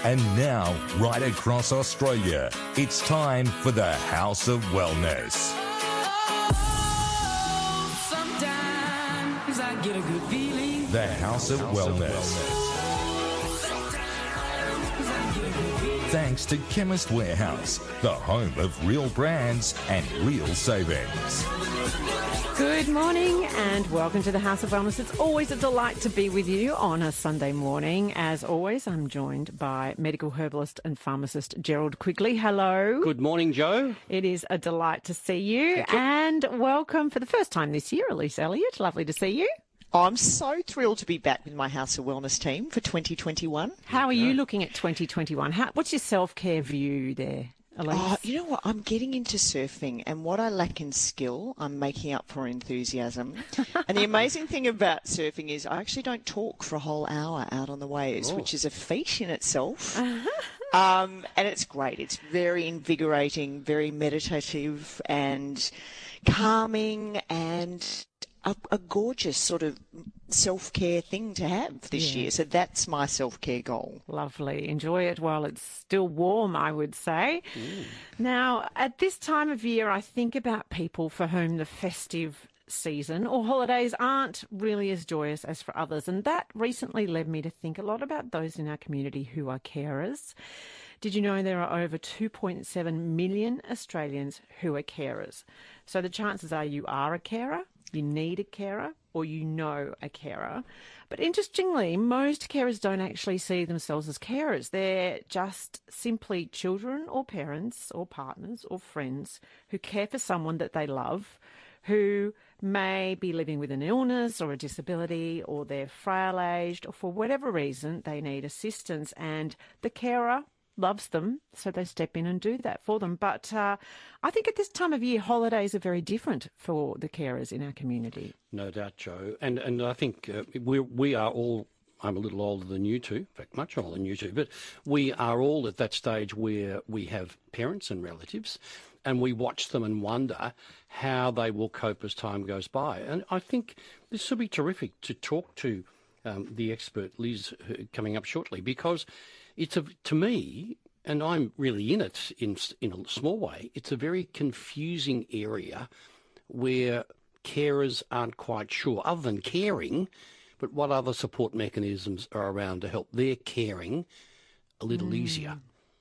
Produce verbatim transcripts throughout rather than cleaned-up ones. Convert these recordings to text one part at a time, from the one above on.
And now, right across Australia, it's time for the House of Wellness. Oh, sometimes I get a good feeling. The House of Wellness. Thanks to Chemist Warehouse, the home of real brands and real savings. Good morning and welcome to the House of Wellness. It's always a delight to be with you on a Sunday morning. As always, I'm joined by medical herbalist and pharmacist Gerald Quigley. Hello. Good morning, Joe. It is a delight to see you. And welcome for the first time this year, Elise Elliott. Lovely to see you. I'm so thrilled to be back with my House of Wellness team for twenty twenty-one. How are you looking at twenty twenty-one? How, what's your self-care view there, Elise? Oh, you know what? I'm getting into surfing, and what I lack in skill, I'm making up for enthusiasm. And the amazing thing about surfing is I actually don't talk for a whole hour out on the waves, oh. which is a feat in itself. um, and it's great. It's very invigorating, very meditative and calming, and A, a gorgeous sort of self-care thing to have this yeah. year. So that's my self-care goal. Lovely. Enjoy it while it's still warm, I would say. Mm. Now, at this time of year, I think about people for whom the festive season or holidays aren't really as joyous as for others. And that recently led me to think a lot about those in our community who are carers. Did you know there are over two point seven million Australians who are carers? So the chances are you are a carer, you need a carer, or you know a carer. But interestingly, most carers don't actually see themselves as carers. They're just simply children or parents or partners or friends who care for someone that they love, who may be living with an illness or a disability, or they're frail-aged, or for whatever reason they need assistance, and the carer loves them, so they step in and do that for them. But uh, I think at this time of year, holidays are very different for the carers in our community. No doubt, Joe. And and I think uh, we we are all, I'm a little older than you two, in fact, much older than you two, but we are all at that stage where we have parents and relatives, and we watch them and wonder how they will cope as time goes by. And I think this will be terrific to talk to um, the expert, Liz, coming up shortly, because it's a, to me, and I'm really in it in in a small way, it's a very confusing area where carers aren't quite sure, other than caring, but what other support mechanisms are around to help their caring a little mm. easier.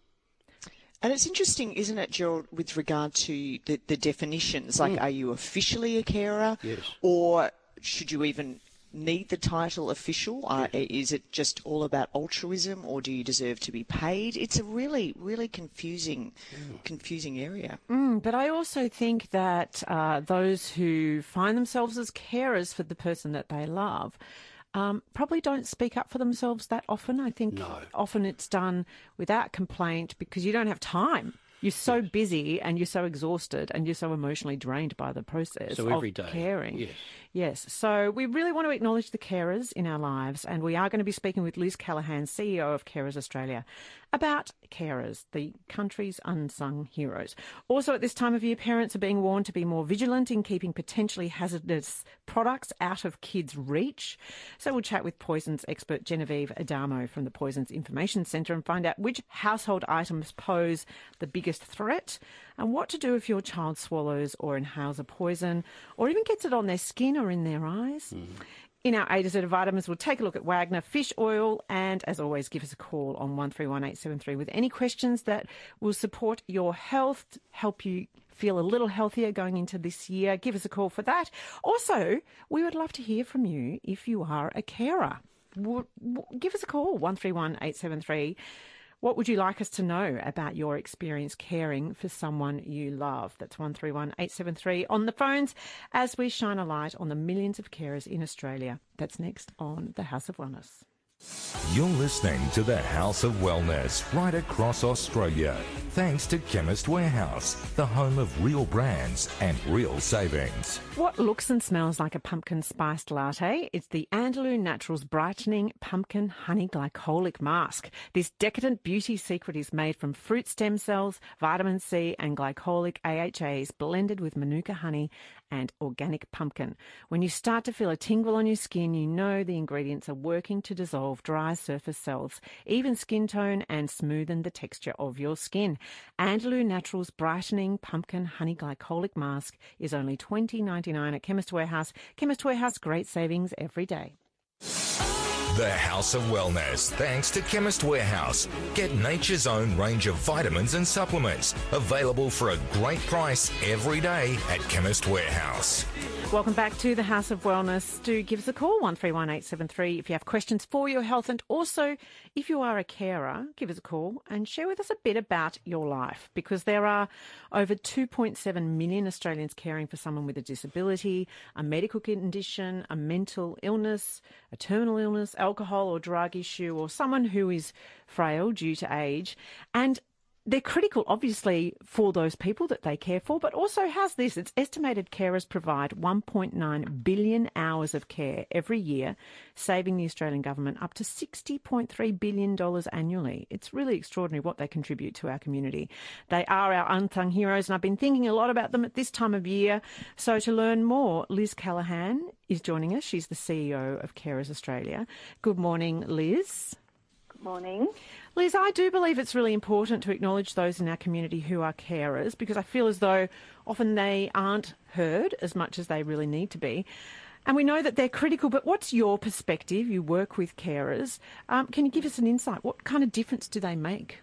And it's interesting, isn't it, Gerald, with regard to the, the definitions, like mm. are you officially a carer? Yes. Or should you even need the title official? Uh, is it just all about altruism, or do you deserve to be paid? It's a really, really confusing, mm. confusing area. Mm, but I also think that uh, those who find themselves as carers for the person that they love um, probably don't speak up for themselves that often. I think no. often it's done without complaint because you don't have time. You're so yes. busy and you're so exhausted and you're so emotionally drained by the process so of every day. caring. Yes. Yes. So we really want to acknowledge the carers in our lives, and we are going to be speaking with Liz Callaghan, C E O of Carers Australia, about carers, the country's unsung heroes. Also, at this time of year, parents are being warned to be more vigilant in keeping potentially hazardous products out of kids' reach. So we'll chat with poisons expert Genevieve Adamo from the Poisons Information Centre and find out which household items pose the biggest threat and what to do if your child swallows or inhales a poison or even gets it on their skin or in their eyes. Mm. In our A to Z of vitamins, we'll take a look at Wagner fish oil, and as always, give us a call on one three one eight seven three with any questions that will support your health, help you feel a little healthier going into this year. Give us a call for that. Also, we would love to hear from you if you are a carer. Give us a call, one three one eight seven three. What would you like us to know about your experience caring for someone you love? That's one three one eight seven three on the phones as we shine a light on the millions of carers in Australia. That's next on the House of Wellness. You're listening to the House of Wellness right across Australia. Thanks to Chemist Warehouse, the home of real brands and real savings. What looks and smells like a pumpkin spiced latte? It's the Andalou Naturals Brightening Pumpkin Honey Glycolic Mask. This decadent beauty secret is made from fruit stem cells, vitamin C and glycolic A H As blended with Manuka honey and organic pumpkin. When you start to feel a tingle on your skin, you know the ingredients are working to dissolve dissolve dry surface cells, even skin tone, and smoothen the texture of your skin. Andalou Naturals Brightening Pumpkin Honey Glycolic Mask is only twenty dollars ninety-nine at Chemist Warehouse. Chemist Warehouse, great savings every day. The House of Wellness, thanks to Chemist Warehouse. Get nature's own range of vitamins and supplements, available for a great price every day at Chemist Warehouse. Welcome back to the House of Wellness. Do give us a call, one three one eight seven three, if you have questions for your health. And also, if you are a carer, give us a call and share with us a bit about your life, because there are over two point seven million Australians caring for someone with a disability, a medical condition, a mental illness, a terminal illness, alcohol or drug issue, or someone who is frail due to age. And they're critical, obviously, for those people that they care for, but also, how's this? It's estimated carers provide one point nine billion hours of care every year, saving the Australian government up to sixty point three billion dollars annually. It's really extraordinary what they contribute to our community. They are our unsung heroes, and I've been thinking a lot about them at this time of year. So to learn more, Liz Callaghan is joining us. She's the C E O of Carers Australia. Good morning, Liz. Good morning. Liz, I do believe it's really important to acknowledge those in our community who are carers, because I feel as though often they aren't heard as much as they really need to be. And we know that they're critical, but what's your perspective? You work with carers. Um, can you give us an insight? What kind of difference do they make?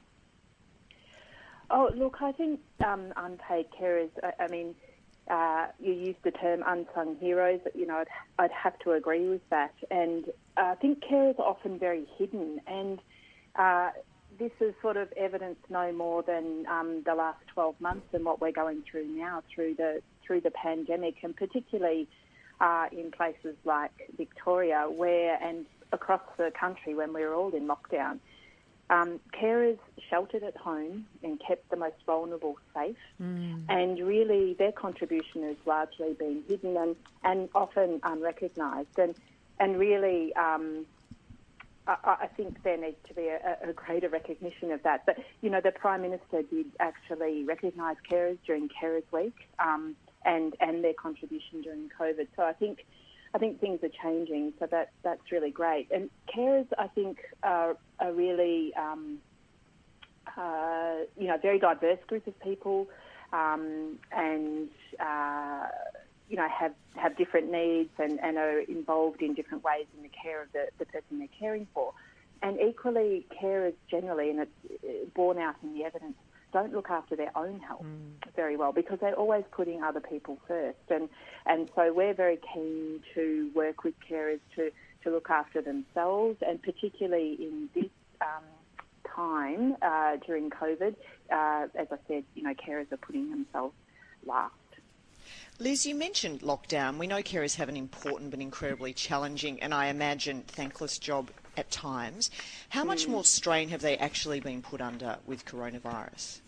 Oh, look, I think um, unpaid carers, I, I mean, uh, you used the term unsung heroes. You know, I'd, I'd have to agree with that. And uh, I think carers are often very hidden, and Uh, this is sort of evidence no more than um, the last twelve months and what we're going through now through the through the pandemic, and particularly uh, in places like Victoria, where and across the country when we were all in lockdown, um, carers sheltered at home and kept the most vulnerable safe, mm. and really their contribution has largely been hidden and, and often unrecognised, and and really. Um, I think there needs to be a, a greater recognition of that. But, you know, the Prime Minister did actually recognise carers during Carers Week um, and, and their contribution during COVID. So I think I think things are changing, so that, that's really great. And carers, I think, are a really, um, uh, you know, very diverse group of people um, and... Uh, you know, have, have different needs and, and are involved in different ways in the care of the, the person they're caring for. And equally, carers generally, and it's borne out in the evidence, don't look after their own health mm. very well, because they're always putting other people first. And and so we're very keen to work with carers to, to look after themselves, and particularly in this um, time uh, during COVID, uh, as I said, you know, carers are putting themselves last. Liz, you mentioned lockdown. We know carers have an important but incredibly challenging and I imagine thankless job at times. How much mm. more strain have they actually been put under with coronavirus?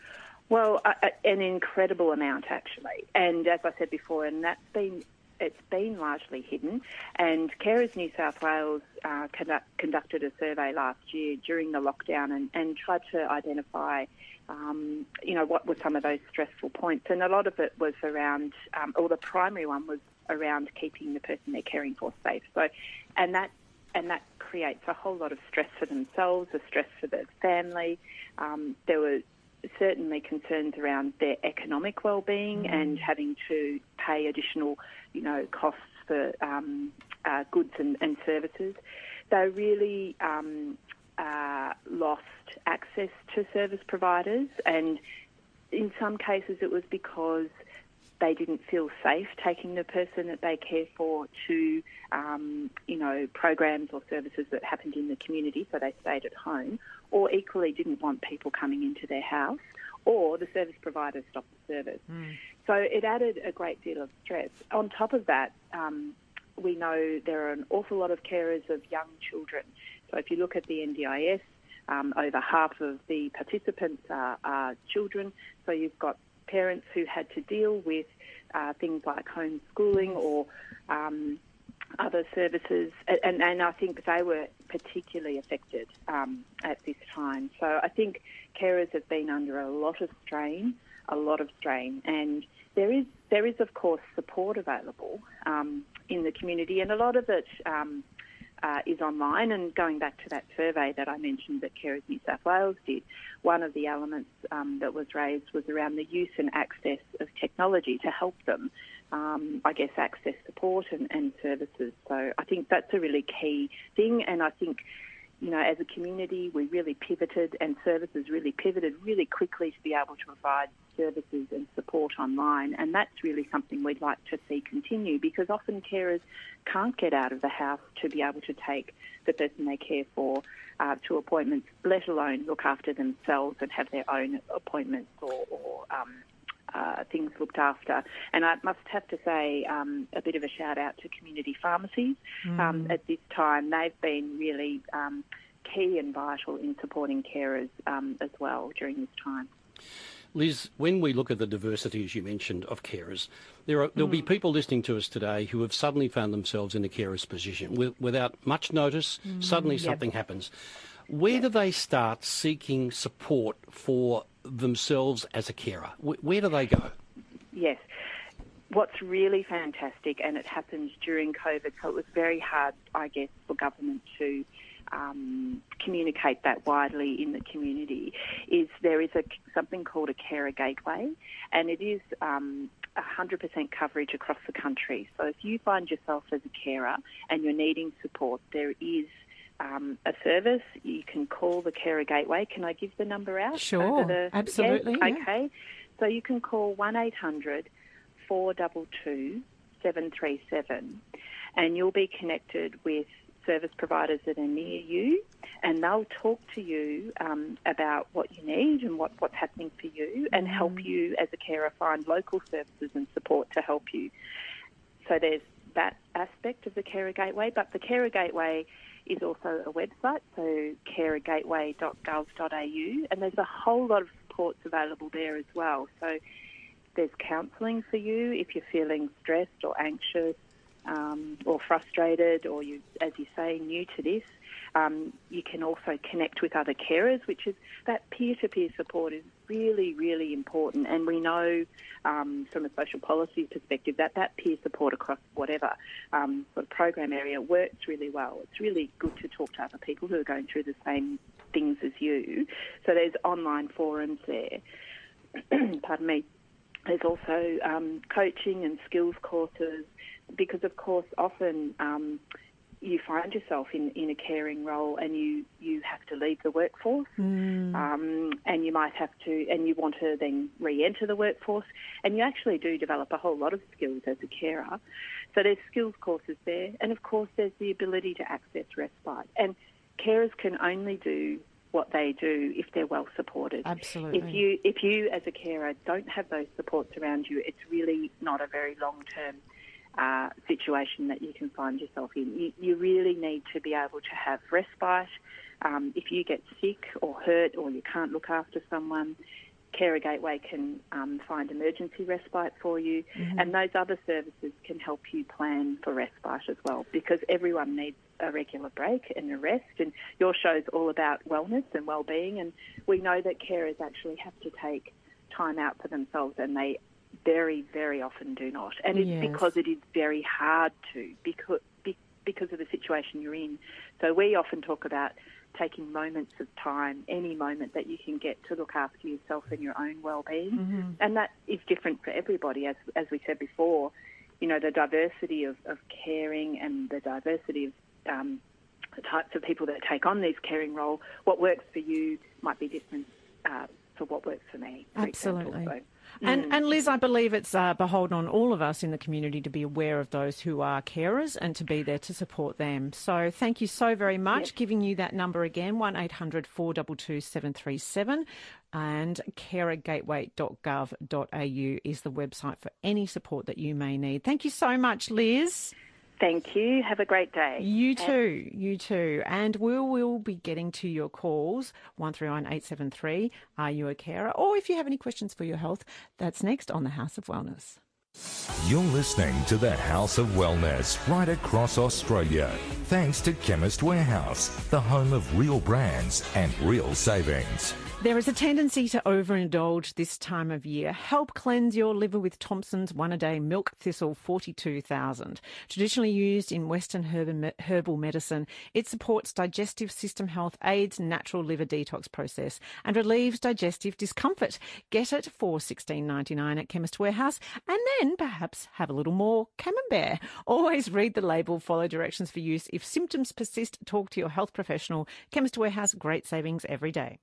Well, uh, an incredible amount, actually. And as I said before, and that's been it's been largely hidden. And Carers New South Wales uh, conduct, conducted a survey last year during the lockdown and, and tried to identify Um, you know, what were some of those stressful points? And a lot of it was around, um, or the primary one was around keeping the person they're caring for safe. So, and that and that creates a whole lot of stress for themselves, a stress for the family. Um, there were certainly concerns around their economic well-being mm. and having to pay additional, you know, costs for um, uh, goods and, and services. They really um, uh, lost access to service providers, and in some cases it was because they didn't feel safe taking the person that they care for to, um, you know, programs or services that happened in the community, so they stayed at home, or equally didn't want people coming into their house, or the service provider stopped the service. Mm. So it added a great deal of stress. On top of that, um, we know there are an awful lot of carers of young children. So if you look at the N D I S, Um, over half of the participants are, are children, so you've got parents who had to deal with uh, things like homeschooling or um, other services, and, and I think they were particularly affected um, at this time. So I think carers have been under a lot of strain, a lot of strain, and there is, there is of course, support available um, in the community, and a lot of it um, uh, is online. And going back to that survey that I mentioned that Carers New South Wales did, one of the elements um, that was raised was around the use and access of technology to help them, um, I guess, access support and, and services. So I think that's a really key thing, and I think, you know, as a community, we really pivoted, and services really pivoted really quickly to be able to provide services and support online. And that's really something we'd like to see continue, because often carers can't get out of the house to be able to take the person they care for uh, to appointments, let alone look after themselves and have their own appointments or, or um, uh, things looked after. And I must have to say um, a bit of a shout out to community pharmacies. Mm. Um, at this time, they've been really um, key and vital in supporting carers um, as well during this time. Liz, when we look at the diversity, as you mentioned, of carers, there are, there'll mm. be people listening to us today who have suddenly found themselves in a carer's position. With, without much notice, mm. suddenly yep. something happens. Where yep. do they start seeking support for themselves as a carer? Where, where do they go? Yes. What's really fantastic, and it happened during COVID, so it was very hard, I guess, for government to Um, communicate that widely in the community, is there is a, something called a Carer Gateway, and it is um, one hundred percent coverage across the country. So if you find yourself as a carer and you're needing support, there is um, a service. You can call the Carer Gateway. Can I give the number out? Sure, the, absolutely. Yes? Yeah. Okay. So you can call one eight hundred four two two seven three seven, and you'll be connected with service providers that are near you, and they'll talk to you um, about what you need and what, what's happening for you, and help you as a carer find local services and support to help you. So there's that aspect of the Carer Gateway, but the Carer Gateway is also a website, so carer gateway dot gov dot a u, and there's a whole lot of supports available there as well. So there's counselling for you if you're feeling stressed or anxious, Um, or frustrated, or you, as you say, new to this. Um, you can also connect with other carers, which is that peer-to-peer support is really, really important. And we know um, from a social policy perspective that that peer support across whatever um, sort of program area works really well. It's really good to talk to other people who are going through the same things as you. So there's online forums there. Pardon me. There's also um, coaching and skills courses, because, of course, often um, you find yourself in, in a caring role and you, you have to leave the workforce mm. um, and you might have to, and you want to then re-enter the workforce, and you actually do develop a whole lot of skills as a carer. So there's skills courses there, and, of course, there's the ability to access respite. And carers can only do what they do if they're well supported. Absolutely. If you, if you as a carer don't have those supports around you, it's really not a very long-term Uh, situation that you can find yourself in. You, you really need to be able to have respite. Um, if you get sick or hurt or you can't look after someone, Carer Gateway can um, find emergency respite for you, mm-hmm. and those other services can help you plan for respite as well, because everyone needs a regular break and a rest, and your show's all about wellness and well-being, and we know that carers actually have to take time out for themselves, and they very, very often do not. And it's yes. because it is very hard to, because, because of the situation you're in. So we often talk about taking moments of time, any moment that you can get to look after yourself and your own well-being. Mm-hmm. And that is different for everybody, as as we said before. You know, the diversity of, of caring and the diversity of um, the types of people that take on this caring role, what works for you might be different uh, for what works for me, for Absolutely. example. So, And, and Liz, I believe it's uh, beholden on all of us in the community to be aware of those who are carers and to be there to support them. So thank you so very much. Yep. Giving you that number again, one eight hundred four two two seven three seven, and carer gateway dot gov dot a u is the website for any support that you may need. Thank you so much, Liz. Thank you. Have a great day. You too. You too. And we will be getting to your calls, one three nine eight seven three, Are You a Carer? Or if you have any questions for your health, that's next on the House of Wellness. You're listening to the House of Wellness right across Australia. Thanks to Chemist Warehouse, the home of real brands and real savings. There is a tendency to overindulge this time of year. Help cleanse your liver with Thompson's one-a-day milk thistle forty-two thousand. Traditionally used in Western herbal medicine, it supports digestive system health, aids natural liver detox process and relieves digestive discomfort. Get it for sixteen ninety-nine at Chemist Warehouse and then perhaps have a little more camembert. Always read the label, follow directions for use. If symptoms persist, talk to your health professional. Chemist Warehouse, great savings every day.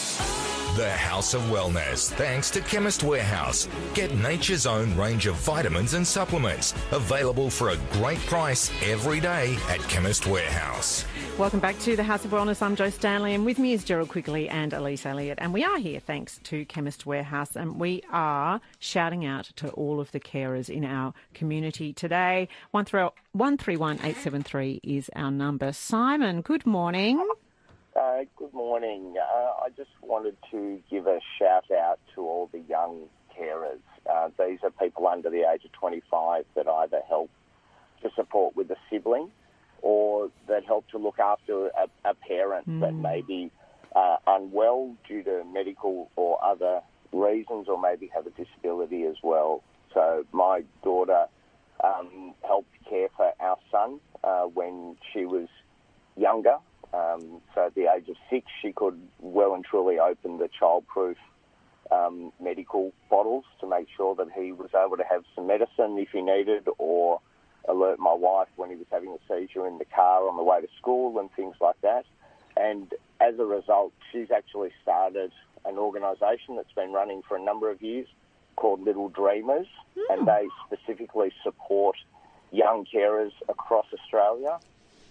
The House of Wellness, thanks to Chemist Warehouse. Get nature's own range of vitamins and supplements, available for a great price every day at Chemist Warehouse. Welcome back to the House of Wellness. I'm Jo Stanley, and with me is Gerald Quigley and Elise Elliott. And we are here thanks to Chemist Warehouse, and we are shouting out to all of the carers in our community today. one three one eight seven three is our number. Simon, good morning. Uh, good morning. Uh, I just wanted to give a shout out to all the young carers. Uh, these are people under the age of twenty-five that either help to support with a sibling or that help to look after a, a parent mm. that may be uh, unwell due to medical or other reasons, or maybe have a disability as well. So my daughter um, helped care for our son uh, when she was younger. Um, so at the age of six, she could well and truly open the childproof um, medical bottles to make sure that he was able to have some medicine if he needed, or alert my wife when he was having a seizure in the car on the way to school and things like that. And as a result, she's actually started an organisation that's been running for a number of years called Little Dreamers, mm. and they specifically support young carers across Australia.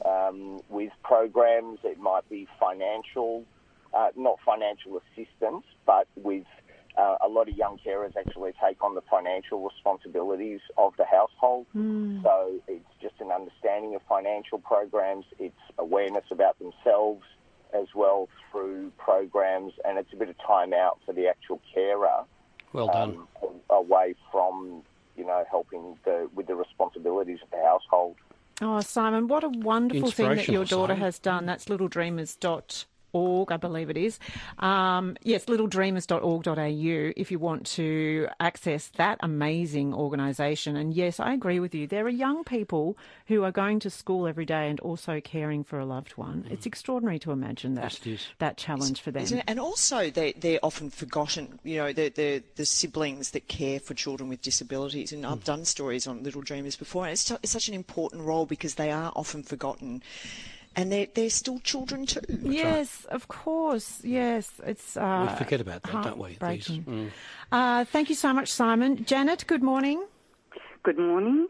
Um, with programs, it might be financial, uh, not financial assistance, but with uh, a lot of young carers actually take on the financial responsibilities of the household. Mm. So it's just an understanding of financial programs, it's awareness about themselves as well through programs, and it's a bit of time out for the actual carer. Well done. Um, away from, you know, helping the, with the responsibilities of the household. Oh, Simon, what a wonderful thing that your daughter Simon. has done. That's little dreamers dot org, I believe it is. Um, yes, little dreamers dot org dot a u if you want to access that amazing organisation. And yes, I agree with you. There are young people who are going to school every day and also caring for a loved one. Mm. It's extraordinary to imagine that, yes, it is. that challenge for them. Isn't it? And also they, they're often forgotten, you know, the, the, the siblings that care for children with disabilities. And mm. I've done stories on Little Dreamers before, and it's, t- it's such an important role because they are often forgotten. And they're, they're still children too. Yes, right. Of course. Yes, it's uh, we forget about that, don't we? These, mm. uh, thank you so much, Simon. Janet, good morning. Good morning.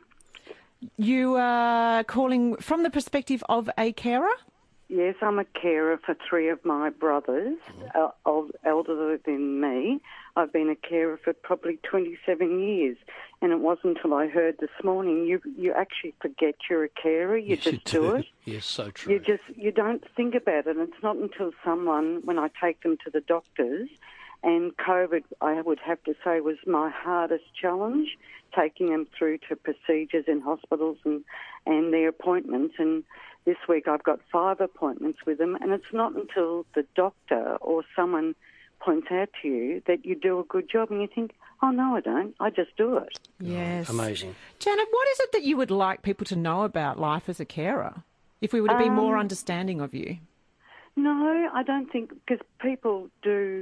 You are calling from the perspective of a carer? Yes, I'm a carer for three of my brothers, mm. uh, elder than me. I've been a carer for probably twenty-seven years, and it wasn't until I heard this morning you you actually forget you're a carer. You yes, just you do. do it. Yes, so true. You just you don't think about it. It's not until someone, when I take them to the doctors, and COVID, I would have to say, was my hardest challenge, taking them through to procedures in hospitals and and their appointments. And this week I've got five appointments with them, and it's not until the doctor or someone points out to you that you do a good job, and you think, oh, no, I don't. I just do it. Yes. Oh, amazing. Janet, what is it that you would like people to know about life as a carer, if we were to be um, more understanding of you? No, I don't think, because people do,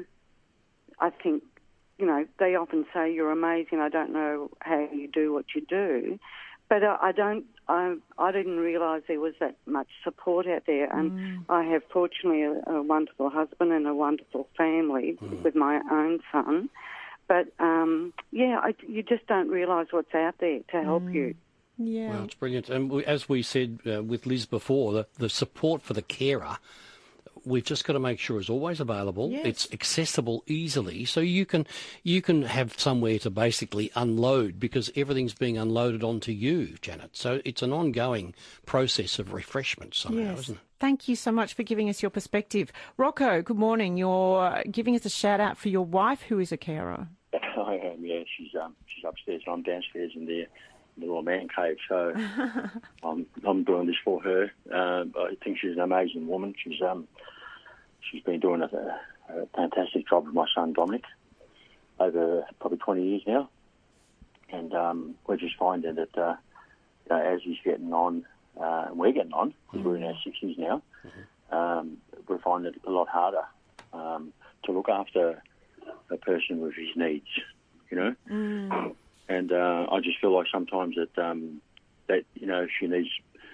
I think, you know, they often say you're amazing. I don't know how you do what you do. But uh, I don't. I I didn't realise there was that much support out there, and mm. I have fortunately a, a wonderful husband and a wonderful family mm. with my own son. But um, yeah, I, you just don't realise what's out there to help mm. you. Yeah, well, it's brilliant. And we, as we said uh, with Liz before, the, the support for the carer, we've just got to make sure is always available. Yes. It's accessible easily, so you can you can have somewhere to basically unload, because everything's being unloaded onto you, Janet. So it's an ongoing process of refreshment somehow, yes. isn't it? Thank you so much for giving us your perspective. Rocco, good morning. You're giving us a shout out for your wife, who is a carer. I am, yeah. She's um she's upstairs and I'm downstairs in the the little man cave. So I'm I'm doing this for her. Uh, I think she's an amazing woman. She's um. she's been doing a, a fantastic job with my son Dominic over probably twenty years now, and um, we're just finding that uh, you know, as he's getting on, uh, and we're getting on, because mm-hmm. we're in our sixties now, mm-hmm. um, we're finding it a lot harder um, to look after a person with his needs, you know. Mm. And uh, I just feel like sometimes that um, that you know she needs,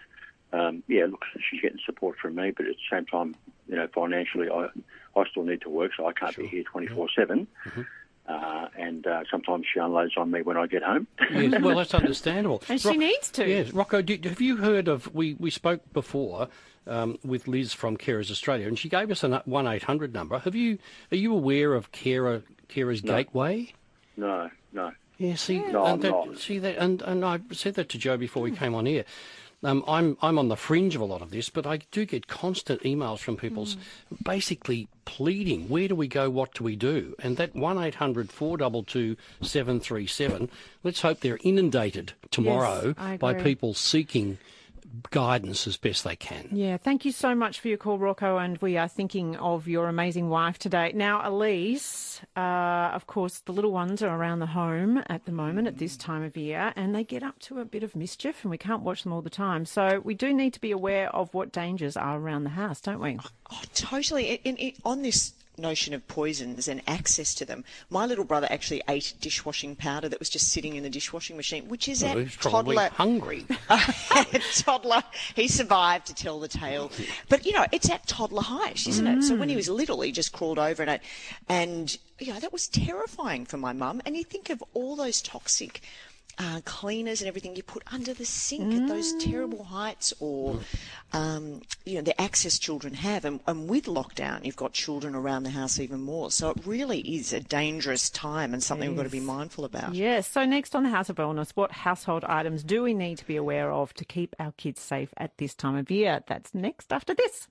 um, yeah, look, she's getting support from me, but at the same time, you know, financially, I I still need to work, so I can't sure. be here twenty-four seven. Mm-hmm. Uh, and uh, sometimes she unloads on me when I get home. Yes, well, that's understandable. And she Ro- needs to. Yes, Rocco, do, have you heard of? We we spoke before um, with Liz from Carers Australia, and she gave us a one eight hundred number. Have you? Are you aware of Carer Carers no. Gateway? No, no. Yeah, see, no, and that, not. see that, and, and I said that to Joe before we came on here. Um, I'm I'm on the fringe of a lot of this, but I do get constant emails from people mm. basically pleading, where do we go, what do we do? And that one eight hundred four two two seven three seven, let's hope they're inundated tomorrow yes, by people seeking guidance as best they can. Yeah, thank you so much for your call, Rocco, and we are thinking of your amazing wife today. Now, Elise, uh, of course, the little ones are around the home at the moment at this time of year, and they get up to a bit of mischief, and we can't watch them all the time. So we do need to be aware of what dangers are around the house, don't we? Oh, totally. In, in, on this notion of poisons and access to them, my little brother actually ate dishwashing powder that was just sitting in the dishwashing machine, which is well, at he's probably toddler hungry. toddler. He survived to tell the tale, but you know it's at toddler height, isn't mm. it? So when he was little, he just crawled over and, and you know that was terrifying for my mum. And you think of all those toxic Uh, cleaners and everything you put under the sink mm. at those terrible heights, or um, you know the access children have, and, and with lockdown you've got children around the house even more, so it really is a dangerous time and something yes. we've got to be mindful about. Yes, so next on the House of Wellness, what household items do we need to be aware of to keep our kids safe at this time of year? That's next after this.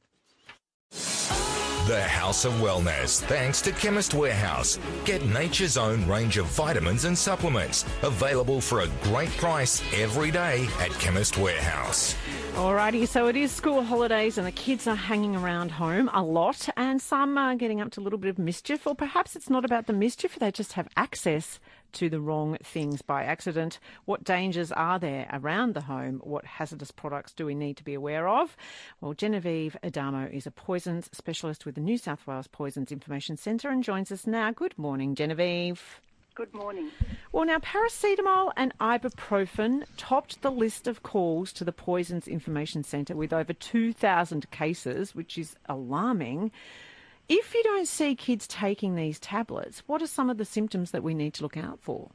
The House of Wellness, thanks to Chemist Warehouse. Get nature's own range of vitamins and supplements, available for a great price every day at Chemist Warehouse. Alrighty, so it is school holidays and the kids are hanging around home a lot, and some are getting up to a little bit of mischief, or perhaps it's not about the mischief, they just have access to the wrong things by accident. What dangers are there around the home? What hazardous products do we need to be aware of? Well, Genevieve Adamo is a poisons specialist with the New South Wales Poisons Information Centre and joins us now. Good morning, Genevieve. Good morning. Well, now, paracetamol and ibuprofen topped the list of calls to the Poisons Information Centre with over two thousand cases, which is alarming. If you don't see kids taking these tablets, what are some of the symptoms that we need to look out for?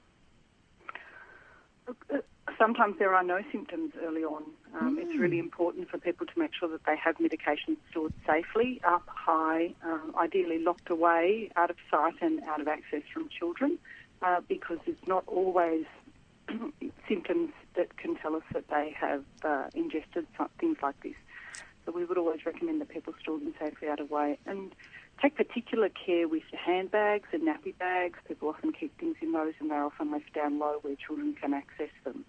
Sometimes there are no symptoms early on. Um, mm. It's really important for people to make sure that they have medication stored safely, up high, um, ideally locked away, out of sight and out of access from children, uh, because it's not always symptoms that can tell us that they have uh, ingested things like this. So we would always recommend that people store them safely out of way. And take particular care with your handbags and nappy bags. People often keep things in those and they're often left down low where children can access them.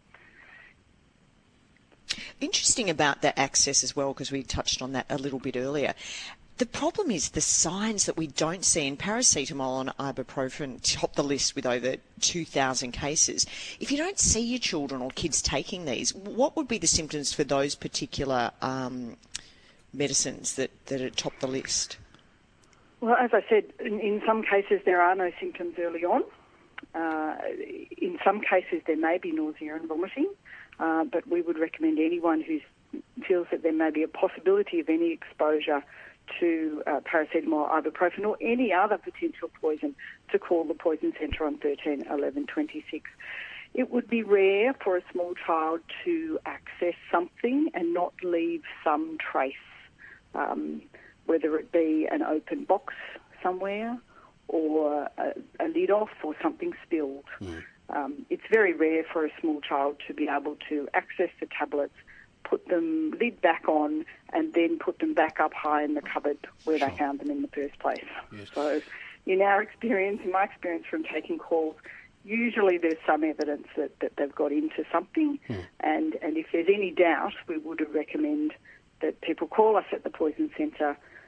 Interesting about that access as well, because we touched on that a little bit earlier. The problem is the signs that we don't see, and paracetamol and ibuprofen top the list with over two thousand cases. If you don't see your children or kids taking these, what would be the symptoms for those particular um, medicines that, that are top the list? Well, as I said, in, in some cases there are no symptoms early on. Uh, in some cases there may be nausea and vomiting, uh, but we would recommend anyone who feels that there may be a possibility of any exposure to uh, paracetamol, ibuprofen or any other potential poison to call the Poison Centre on thirteen eleven twenty-six. It would be rare for a small child to access something and not leave some trace, um, whether it be an open box somewhere or a, a lid off or something spilled. Mm. Um, it's very rare for a small child to be able to access the tablets, put them lid back on, and then put them back up high in the cupboard where sure. they found them in the first place. Yes. So in our experience, in my experience from taking calls, usually there's some evidence that, that they've got into something, hmm. and, and if there's any doubt, we would recommend that people call us at the Poison Centre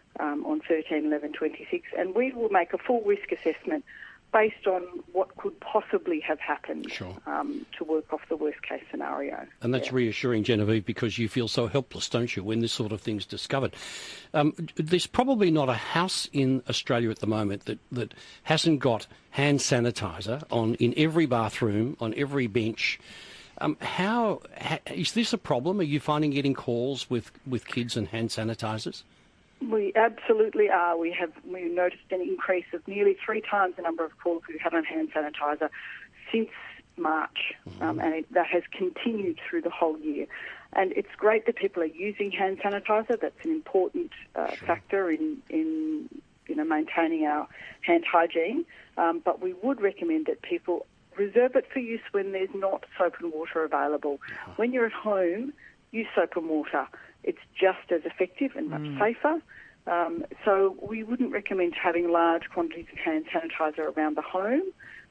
um, on thirteen eleven twenty-six, and we will make a full risk assessment based on what could possibly have happened Sure. um, to work off the worst case scenario. And that's yeah. reassuring, Genevieve, because you feel so helpless, don't you, when this sort of thing's discovered. Um, there's probably not a house in Australia at the moment that, that hasn't got hand sanitizer on in every bathroom, on every bench. Um, how ha, is this a problem? Are you finding getting calls with, with kids and hand sanitizers? We absolutely are. We have we noticed an increase of nearly three times the number of calls we had on hand sanitizer since March, mm-hmm. um, and it, that has continued through the whole year. And it's great that people are using hand sanitizer. That's an important uh, sure. factor in in you know maintaining our hand hygiene. Um, but we would recommend that people reserve it for use when there's not soap and water available. Uh-huh. When you're at home, use soap and water. It's just as effective and much mm. safer. Um, so we wouldn't recommend having large quantities of hand sanitizer around the home.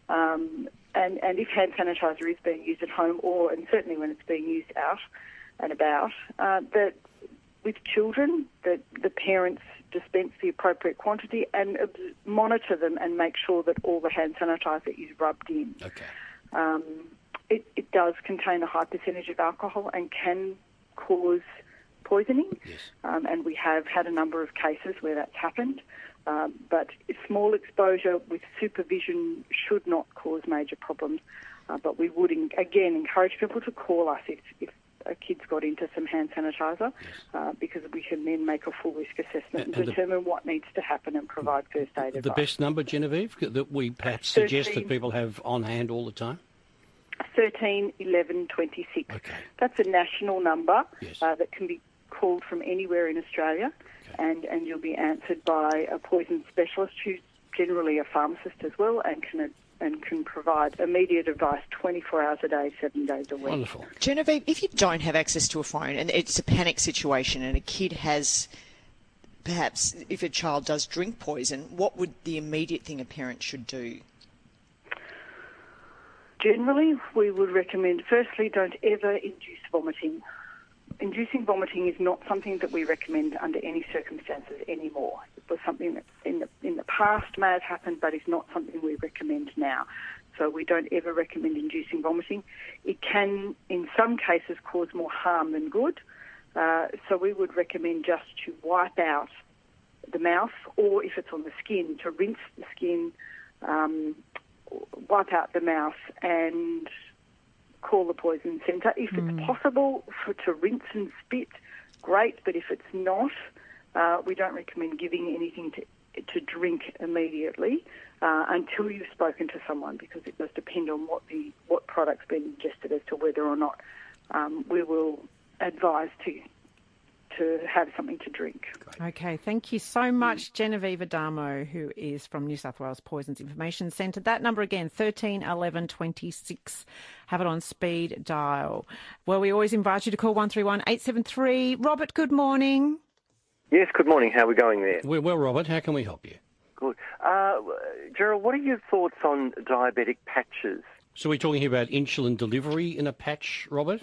Um, and, and if hand sanitizer is being used at home, or and certainly when it's being used out and about, uh, that with children, that the parents dispense the appropriate quantity and uh, monitor them and make sure that all the hand sanitizer is rubbed in. Okay. Um, it, it does contain a high percentage of alcohol and can cause poisoning, yes. um, and we have had a number of cases where that's happened. Um, but small exposure with supervision should not cause major problems. Uh, but we would, in, again, encourage people to call us if, if a kid's got into some hand sanitizer, yes. uh, because we can then make a full risk assessment and, and determine the, what needs to happen and provide first aid the advice. The best number, Genevieve, that we perhaps thirteen suggest that people have on hand all the time? thirteen eleven twenty-six. Okay. That's a national number yes. uh, that can be called from anywhere in Australia, okay. and, and you'll be answered by a poison specialist who's generally a pharmacist as well and can and can provide immediate advice twenty-four hours a day, seven days a week. Wonderful. Genevieve, if you don't have access to a phone and it's a panic situation and a kid has, perhaps if a child does drink poison, what would the immediate thing a parent should do? Generally, we would recommend, firstly, don't ever induce vomiting. Inducing vomiting is not something that we recommend under any circumstances anymore. It was something that in the, in the past may have happened, but is not something we recommend now. So we don't ever recommend inducing vomiting. It can, in some cases, cause more harm than good. Uh, so we would recommend just to wipe out the mouth, or if it's on the skin, to rinse the skin, um, wipe out the mouth and call the poison centre. If mm. it's possible for to rinse and spit, great, but if it's not, uh, we don't recommend giving anything to to drink immediately uh, until you've spoken to someone, because it does depend on what the what product's been ingested as to whether or not um, we will advise to to have something to drink. Okay, thank you so much, Genevieve Adamo, who is from New South Wales Poisons Information Centre. That number again, thirteen eleven twenty-six. Have it on speed dial. Well, we always invite you to call one three one eight seven three. Robert, good morning. Yes, good morning. How are we going there? We're well, Robert. How can we help you? Good. Uh, Gerald, what are your thoughts on diabetic patches? So we're talking about insulin delivery in a patch, Robert?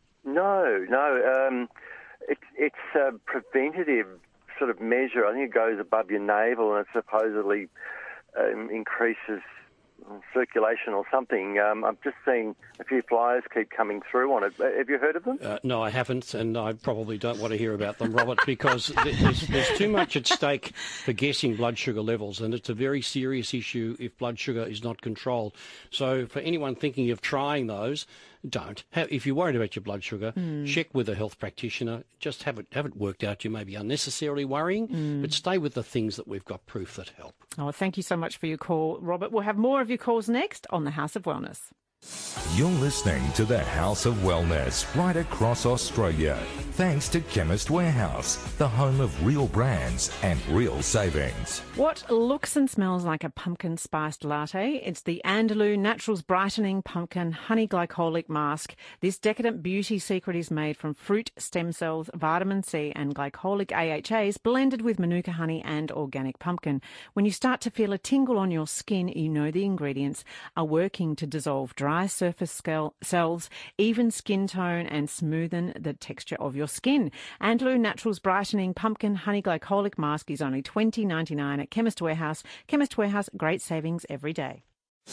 No, no. Um, it, it's a preventative sort of measure. I think it goes above your navel and it supposedly um, increases circulation or something. Um, I'm just seeing a few flyers keep coming through on it. Have you heard of them? Uh, no, I haven't, and I probably don't want to hear about them, Robert, because there's, there's too much at stake for guessing blood sugar levels, and it's a very serious issue if blood sugar is not controlled. So for anyone thinking of trying those, don't. If you're worried about your blood sugar, mm. check with a health practitioner. Just have it have it worked out. You may be unnecessarily worrying, mm. but stay with the things that we've got proof that help. Oh, thank you so much for your call, Robert. We'll have more of your calls next on the House of Wellness. You're listening to the House of Wellness right across Australia. Thanks to Chemist Warehouse, the home of real brands and real savings. What looks and smells like a pumpkin spiced latte? It's the Andalou Naturals Brightening Pumpkin Honey Glycolic Mask. This decadent beauty secret is made from fruit, stem cells, vitamin C and glycolic A H As blended with Manuka honey and organic pumpkin. When you start to feel a tingle on your skin, you know the ingredients are working to dissolve dry dry surface scale, cells, even skin tone, and smoothen the texture of your skin. Andalou Naturals Brightening Pumpkin Honey Glycolic Mask is only twenty dollars ninety-nine at Chemist Warehouse. Chemist Warehouse, great savings every day.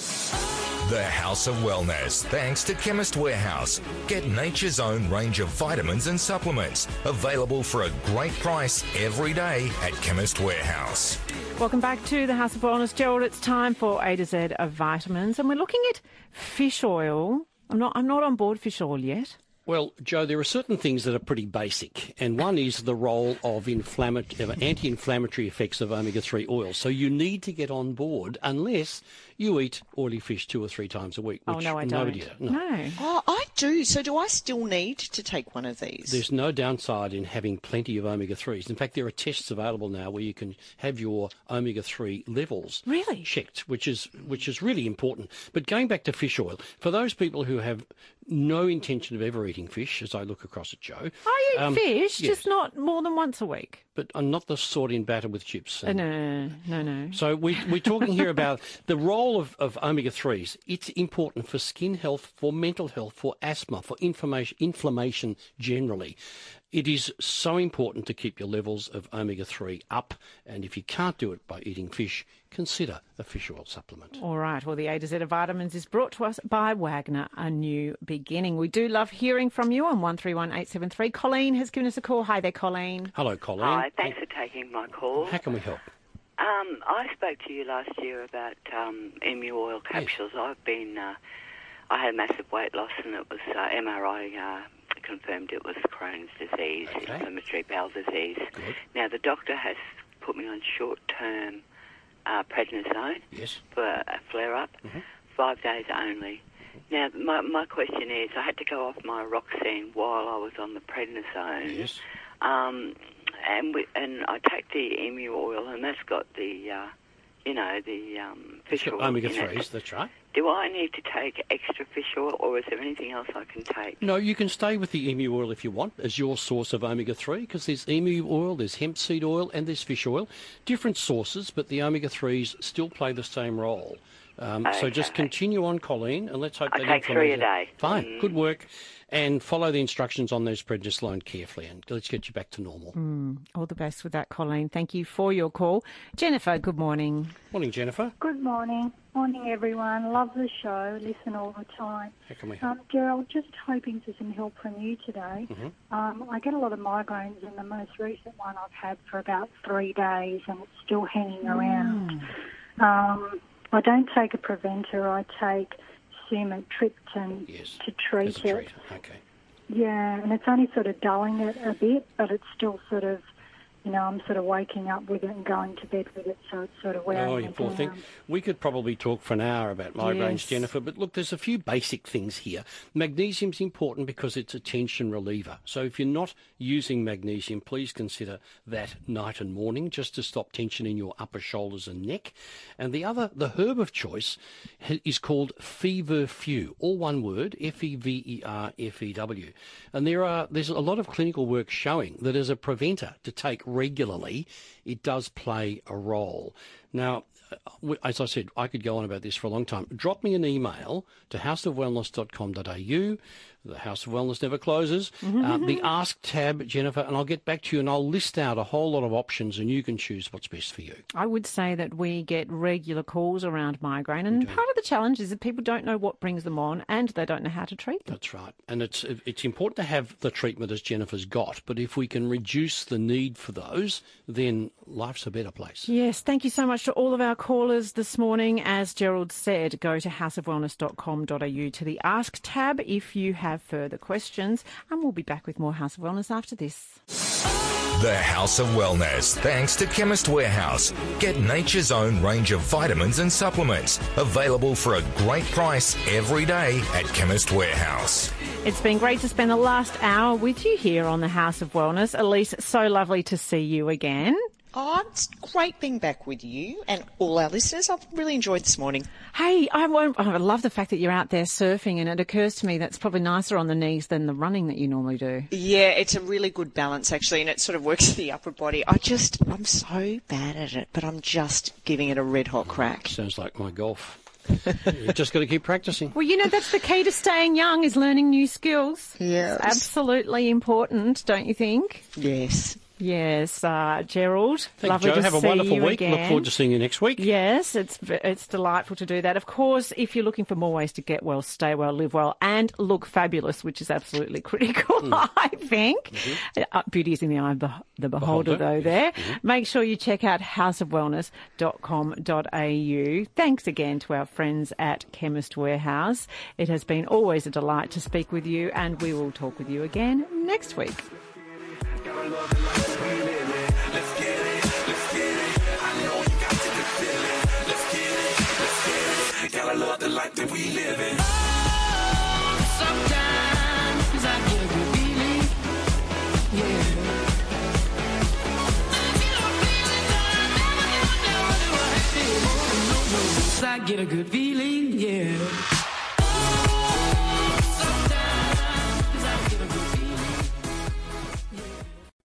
The House of Wellness, thanks to Chemist Warehouse. Get nature's own range of vitamins and supplements, available for a great price every day at Chemist Warehouse. Welcome back to the House of Wellness. Gerald, it's time for A to Z of vitamins, and we're looking at fish oil. I'm not, I'm not on board fish oil yet. Well, Joe, there are certain things that are pretty basic, and one is the role of inflammatory, anti-inflammatory effects of omega three oils. So you need to get on board unless you eat oily fish two or three times a week. Which oh, no, I nobody don't. No. no. Oh, I do. So do I still need to take one of these? There's no downside in having plenty of omega threes. In fact, there are tests available now where you can have your omega three levels really checked, which is which is really important. But going back to fish oil, for those people who have no intention of ever eating fish, as I look across at Joe. I eat um, fish, yes. just not more than once a week. But I'm not the sort in batter with chips. Uh, no, no, no. So we, we're talking here about the role of, of omega threes. It's important for skin health, for mental health, for asthma, for inflammation, inflammation generally. It is so important to keep your levels of omega three up, and if you can't do it by eating fish, consider a fish oil supplement. All right. Well, the A to Z of Vitamins is brought to us by Wagner, a new beginning. We do love hearing from you on one three one eight seven three. Colleen has given us a call. Hi there, Colleen. Hello, Colleen. Hi, thanks for taking my call. How can we help? Um, I spoke to you last year about um, emu oil capsules. Yes. I've been, uh, I had massive weight loss, and it was uh, M R I uh, confirmed it was Crohn's disease, okay. inflammatory bowel disease. Good. Now, the doctor has put me on short-term uh, prednisone yes. for a flare-up, mm-hmm. five days only. Now, my, my question is, I had to go off my Roxine while I was on the prednisone. Yes. Um, and we, and I take the emu oil, and that's got the, uh, you know, the um, fish oil. Omega threes, that's right. Do I need to take extra fish oil, or is there anything else I can take? No, you can stay with the emu oil if you want as your source of omega three, because there's emu oil, there's hemp seed oil, and there's fish oil. Different sources, but the omega threes still play the same role. Um, okay. So just continue on, Colleen, and let's hope I that take three a day. Fine, mm. good work. And follow the instructions on those prednisolone carefully, and let's get you back to normal. Mm, all the best with that, Colleen. Thank you for your call. Jennifer, good morning. Morning, Jennifer. Good morning. Morning, everyone. Love the show. Listen all the time. How can we help? Um, Gerald, just hoping for some help from you today. Mm-hmm. Um, I get a lot of migraines, and the most recent one I've had for about three days, and it's still hanging around. Mm. Um, I don't take a preventer. I take sumatriptan yes. to treat As a it. treat. Okay. Yeah, and it's only sort of dulling it a bit, but it's still sort of, you know, I'm sort of waking up with it and going to bed with it, so it's sort of wearing Oh, me you poor down. thing. We could probably talk for an hour about migraines, Yes. Jennifer, but look, there's a few basic things here. Magnesium's important because it's a tension reliever. So if you're not using magnesium, please consider that night and morning just to stop tension in your upper shoulders and neck. And the other, the herb of choice is called Feverfew, all one word, F E V E R F E W. And there are there's a lot of clinical work showing that as a preventer to take regularly, it does play a role. Now, as I said, I could go on about this for a long time. Drop me an email to house of wellness dot com dot a u. The House of Wellness never closes. Mm-hmm. Uh, the Ask tab, Jennifer, and I'll get back to you and I'll list out a whole lot of options and you can choose what's best for you. I would say that we get regular calls around migraine, and part of the challenge is that people don't know what brings them on and they don't know how to treat them. That's right. And it's it's important to have the treatment as Jennifer's got, but if we can reduce the need for those, then life's a better place. Yes, thank you so much to all of our callers this morning. As Gerald said, go to house of wellness dot com dot a u to the Ask tab if you have further questions, and we'll be back with more House of Wellness after this. The House of Wellness, thanks to Chemist Warehouse. Get nature's own range of vitamins and supplements, available for a great price every day at Chemist Warehouse. It's been great to spend the last hour with you here on the House of Wellness. Elise, so lovely to see you again. Oh, it's great being back with you and all our listeners. I've really enjoyed this morning. Hey, I, won't, I love the fact that you're out there surfing, and it occurs to me that's probably nicer on the knees than the running that you normally do. Yeah, it's a really good balance, actually, and it sort of works the upper body. I just, I'm so bad at it, but I'm just giving it a red-hot crack. Sounds like my golf. You've just got to keep practicing. Well, you know, that's the key to staying young is learning new skills. Yes. It's absolutely important, don't you think? Yes. Yes, uh, Gerald. Thank lovely you, Jo. to Have a see wonderful you week. again. Look forward to seeing you next week. Yes, it's it's delightful to do that. Of course, if you're looking for more ways to get well, stay well, live well, and look fabulous, which is absolutely critical, mm. I think. Mm-hmm. Uh, beauty is in the eye of the, the beholder, beholder, though, there. Mm-hmm. Make sure you check out house of wellness dot com dot a u. Thanks again to our friends at Chemist Warehouse. It has been always a delight to speak with you, and we will talk with you again next week. Gotta love the life that we live in. Oh, sometimes I get a good feeling, yeah. I get a good feeling, yeah.